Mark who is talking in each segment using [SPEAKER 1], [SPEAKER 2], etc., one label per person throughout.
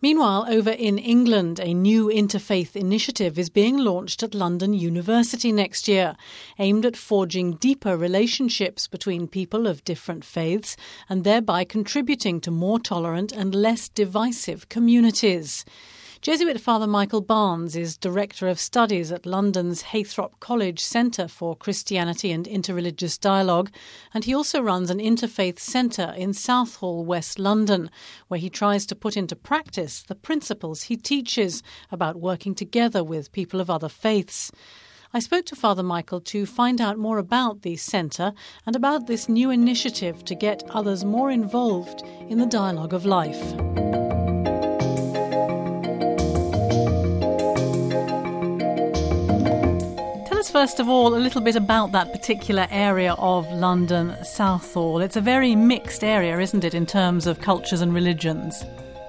[SPEAKER 1] Meanwhile, over in England, a new interfaith initiative is being launched at London University next year, aimed at forging deeper relationships between people of different faiths and thereby contributing to more tolerant and less divisive communities. Jesuit Father Michael Barnes is Director of Studies at London's Haythrop College Centre for Christianity and Interreligious Dialogue, and he also runs an interfaith centre in Southall, West London, where he tries to put into practice the principles he teaches about working together with people of other faiths. I spoke to Father Michael to find out more about the centre and about this new initiative to get others more involved in the dialogue of life. First of all, a little bit about that particular area of London, Southall. It's a very mixed area, isn't it, in terms of cultures and religions?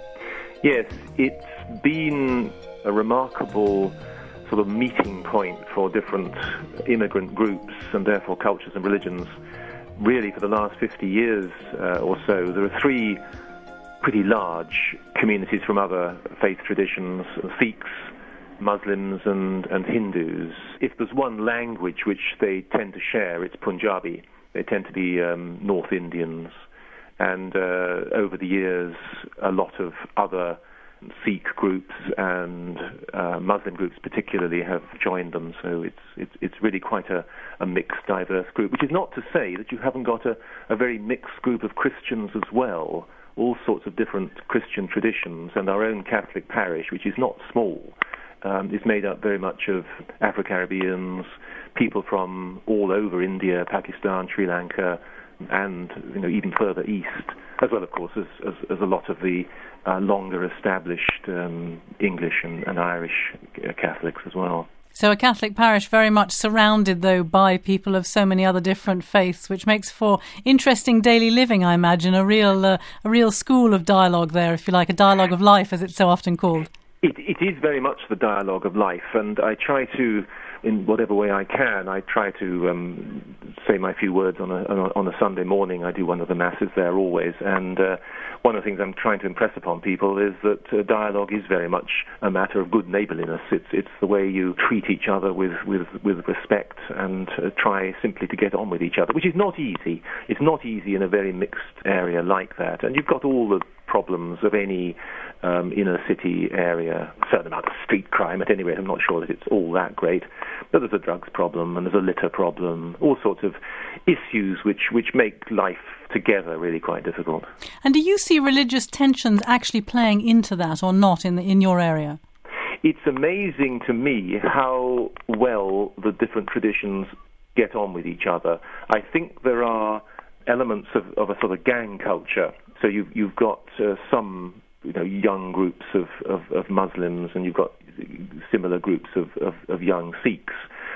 [SPEAKER 2] Yes, it's been a remarkable sort of meeting point for different immigrant groups and therefore cultures and religions. Really, for the last 50 years or so, there are three pretty large communities from other faith traditions: Sikhs, Muslims and Hindus. If there's one language which they tend to share, it's Punjabi. They tend to be North Indians. And over the years, a lot of other Sikh groups and Muslim groups particularly have joined them. So it's really quite a mixed, diverse group, which is not to say that you haven't got a very mixed group of Christians as well, all sorts of different Christian traditions, and our own Catholic parish, which is not small, is made up very much of Afro-Caribbeans, people from all over India, Pakistan, Sri Lanka, and even further east, as well, of course, as a lot of the longer established English and Irish Catholics as well.
[SPEAKER 1] So a Catholic parish very much surrounded, though, by people of so many other different faiths, which makes for interesting daily living, I imagine, a real school of dialogue there, if you like, a dialogue of life, as it's so often called.
[SPEAKER 2] It is very much the dialogue of life, and I try to, in whatever way I can, I try to say my few words on a Sunday morning. I do one of the masses there always, and one of the things I'm trying to impress upon people is that dialogue is very much a matter of good neighbourliness. It's the way you treat each other with respect and try simply to get on with each other, which is not easy. It's not easy in a very mixed area like that, and you've got all the problems of any inner city area, a certain amount of street crime. At any rate, I'm not sure that it's all that great, but there's a drugs problem and there's a litter problem, all sorts of issues which make life together really quite difficult.
[SPEAKER 1] And do you see religious tensions actually playing into that or not in your area?
[SPEAKER 2] It's amazing to me how well the different traditions get on with each other. I think there are elements of a sort of gang culture. So you've got some young groups of Muslims, and you've got similar groups of young Sikhs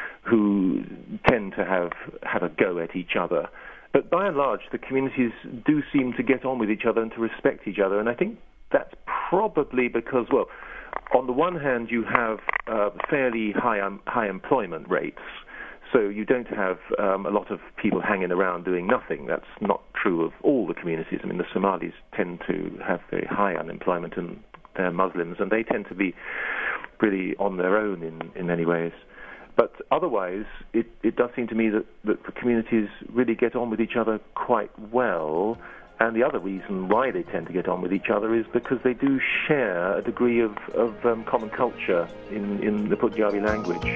[SPEAKER 2] who tend to have a go at each other. But by and large, the communities do seem to get on with each other and to respect each other. And I think that's probably because, well, on the one hand, you have fairly high employment rates. So you don't have a lot of people hanging around doing nothing. That's not true of all the communities. I mean, the Somalis tend to have very high unemployment, and they're Muslims, and they tend to be really on their own in many ways. But otherwise, it does seem to me that the communities really get on with each other quite well. And the other reason why they tend to get on with each other is because they do share a degree of common culture in the Punjabi language.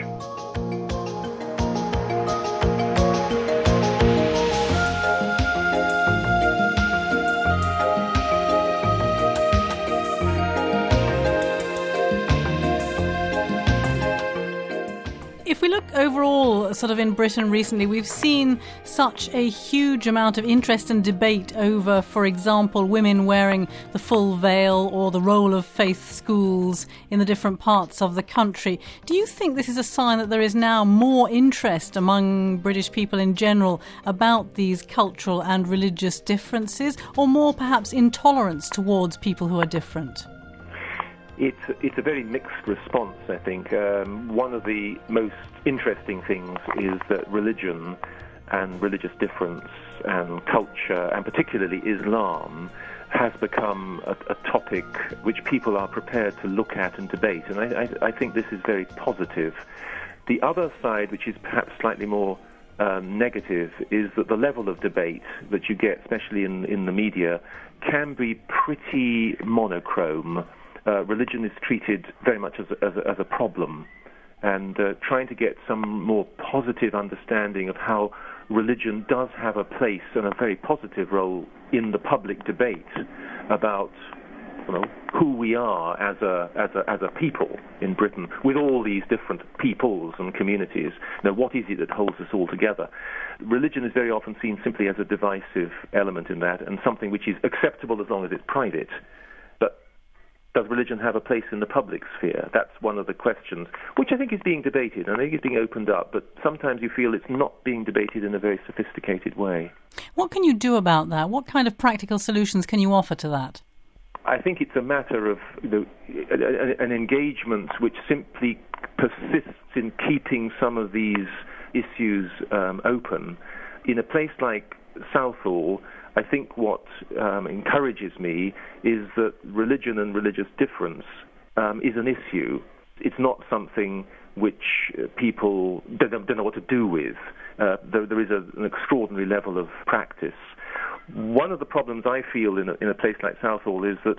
[SPEAKER 1] If we look overall, sort of in Britain recently, we've seen such a huge amount of interest and debate over, for example, women wearing the full veil or the role of faith schools in the different parts of the country. Do you think this is a sign that there is now more interest among British people in general about these cultural and religious differences, or more perhaps intolerance towards people who are different?
[SPEAKER 2] It's a very mixed response, I think. One of the most interesting things is that religion and religious difference and culture, and particularly Islam, has become a topic which people are prepared to look at and debate, and I think this is very positive. The other side, which is perhaps slightly more negative, is that the level of debate that you get, especially in the media, can be pretty monochrome. Religion is treated very much as a problem, and trying to get some more positive understanding of how religion does have a place and a very positive role in the public debate about who we are as a people in Britain, with all these different peoples and communities. What is it that holds us all together? Religion is very often seen simply as a divisive element in that, and something which is acceptable as long as it's private. But does religion have a place in the public sphere? That's one of the questions, which I think is being debated, and I think it's being opened up, but sometimes you feel it's not being debated in a very sophisticated way.
[SPEAKER 1] What can you do about that? What kind of practical solutions can you offer to that?
[SPEAKER 2] I think it's a matter of an engagement which simply persists in keeping some of these issues open. In a place like Southall, I think what encourages me is that religion and religious difference is an issue. It's not something which people don't know what to do with. There is an extraordinary level of practice. One of the problems I feel in a place like Southall is that,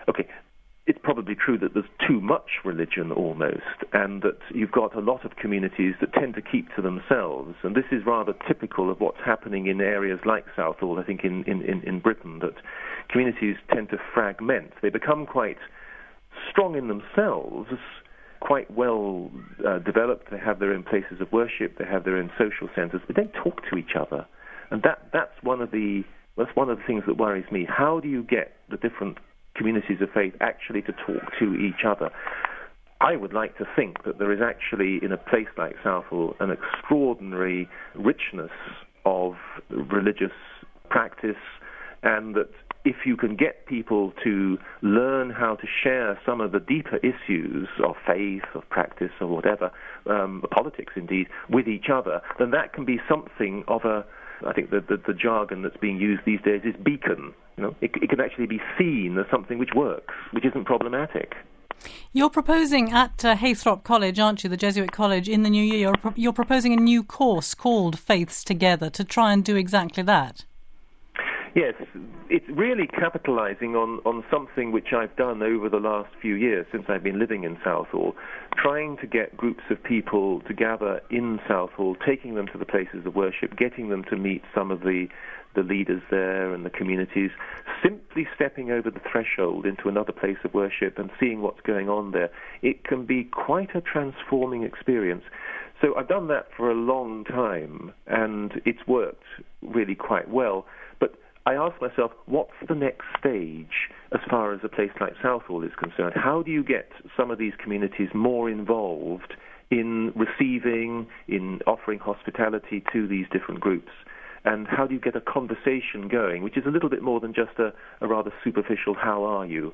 [SPEAKER 2] it's probably true that there's too much religion almost, and that you've got a lot of communities that tend to keep to themselves. And this is rather typical of what's happening in areas like Southall, I think, in Britain, that communities tend to fragment. They become quite strong in themselves, quite well developed. They have their own places of worship, they have their own social centres, but they don't talk to each other. And that's one of the things that worries me. How do you get the different communities of faith actually to talk to each other? I would like to think that there is actually, in a place like Southall, an extraordinary richness of religious practice, and that if you can get people to learn how to share some of the deeper issues of faith, of practice, or whatever, politics indeed, with each other, then that can be something of I think the jargon that's being used these days is beacon. It can actually be seen as something which works, which isn't problematic.
[SPEAKER 1] You're proposing at Haythrop College, aren't you, the Jesuit College, in the new year, you're proposing a new course called Faiths Together to try and do exactly that.
[SPEAKER 2] Yes, it's really capitalising on something which I've done over the last few years since I've been living in Southall, trying to get groups of people to gather in Southall, taking them to the places of worship, getting them to meet some of the leaders there and the communities, simply stepping over the threshold into another place of worship and seeing what's going on there. It can be quite a transforming experience. So I've done that for a long time, and it's worked really quite well. But I ask myself, what's the next stage as far as a place like Southall is concerned? How do you get some of these communities more involved in receiving, in offering hospitality to these different groups? And how do you get a conversation going, which is a little bit more than just a rather superficial, how are you?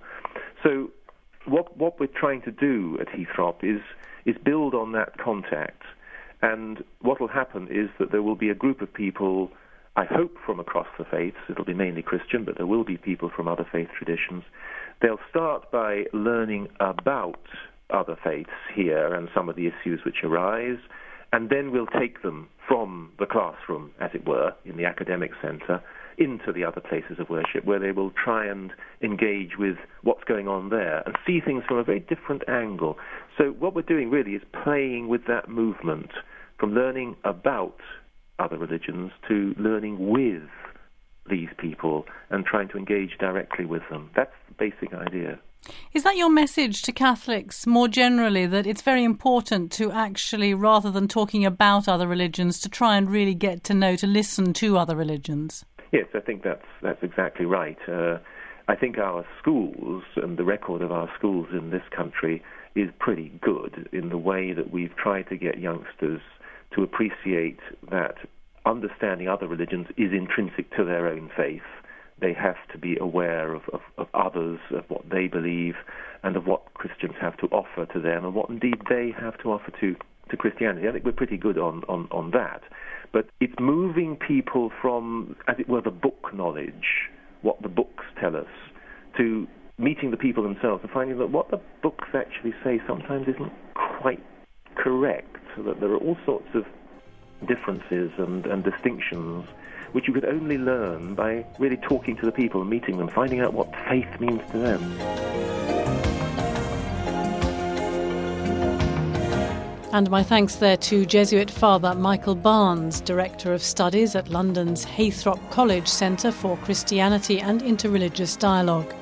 [SPEAKER 2] So what we're trying to do at Haythrop is build on that contact. And what will happen is that there will be a group of people, I hope from across the faiths. It'll be mainly Christian, but there will be people from other faith traditions. They'll start by learning about other faiths here and some of the issues which arise, and then we'll take them from the classroom, as it were, in the academic centre, into the other places of worship, where they will try and engage with what's going on there and see things from a very different angle. So what we're doing really is playing with that movement from learning about other religions to learning with these people and trying to engage directly with them. That's the basic idea.
[SPEAKER 1] Is that your message to Catholics more generally, that it's very important to actually, rather than talking about other religions, to try and really get to know, to listen to other religions?
[SPEAKER 2] Yes, I think that's exactly right. I think our schools and the record of our schools in this country is pretty good in the way that we've tried to get youngsters to appreciate that understanding other religions is intrinsic to their own faith. They have to be aware of others, of what they believe, and of what Christians have to offer to them, and what indeed they have to offer to Christianity. I think we're pretty good on that. But it's moving people from, as it were, the book knowledge what the books tell us, to meeting the people themselves and finding that what the books actually say sometimes isn't quite correct, so that there are all sorts of differences and distinctions which you could only learn by really talking to the people and meeting them, finding out what faith means to them.
[SPEAKER 1] And my thanks there to Jesuit Father Michael Barnes, Director of Studies at London's Haythrop College Centre for Christianity and Interreligious Dialogue.